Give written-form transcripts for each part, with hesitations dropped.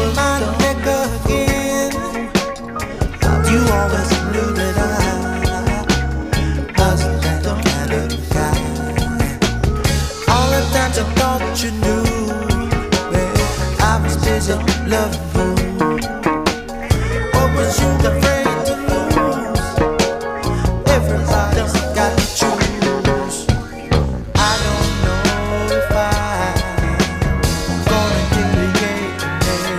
my neck again. You always knew that I wasn't that kind of guy. All the times I thought you knew, babe, I was busy loving you. What was you afraid to lose? Everybody's got to choose. I don't know if I'm gonna give it yay,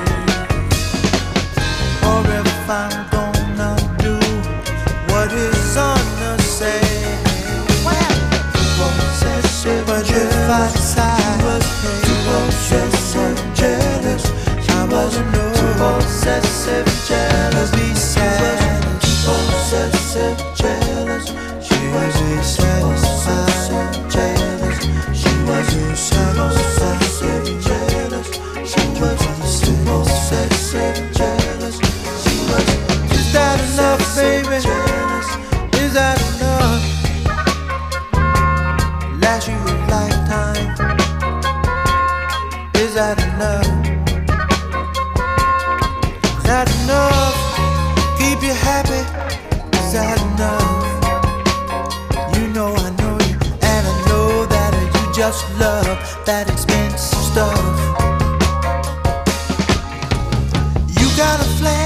or if I'm gonna do what is on the say. But if I decide too possessive, jealous, I wasn't too possessive, jealous, be sad. Too possessive, jealous, she was satisfied, jealous, she was too possessive, jealous, she was too possessive, jealous, she was. Is that enough, baby? Is that enough? Last you a lifetime. Is that enough? Is that enough? Keep you happy. Is that enough? You know I know you, and I know that you just love that expensive stuff. You got a flash.